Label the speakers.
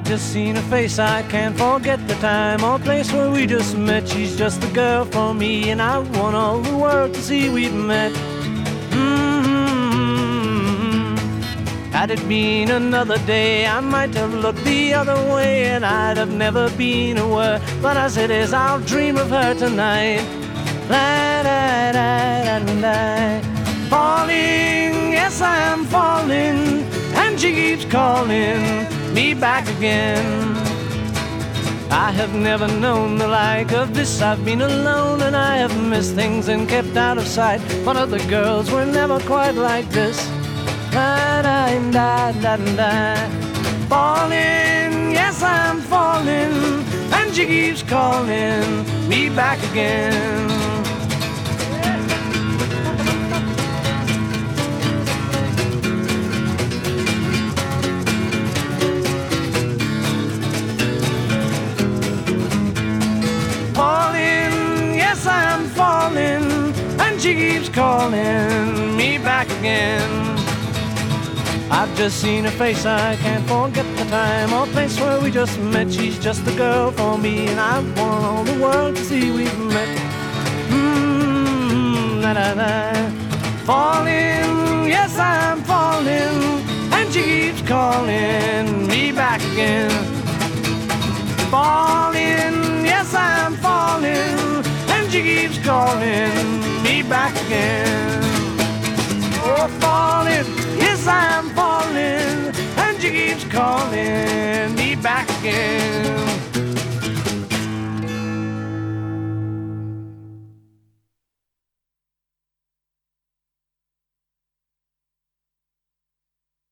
Speaker 1: I've just seen her face, I can't forget the time or place where we just met. She's just the girl for me, and I want all the world to see we've met. Had it been another day, I might have looked the other way, and I'd have never been aware. But as it is, I'll dream of her tonight. Falling, yes, I am falling, and she keeps calling me back again. I have never known the like of this. I've been alone and I have missed things and kept out of sight, but other girls were never quite like this. Falling, yes, I'm falling, and she keeps calling me back again. Falling, yes, I'm falling, and she keeps calling me back again. I've just seen her face, I can't forget the time or place where we just met. She's just the girl for me, and I want all the world to see we've met. Falling, yes, I'm falling, and she keeps calling me back again. Falling, yes, I'm falling, and she keeps calling me back again. Oh, falling, yes, I'm falling, and she keeps calling me back again.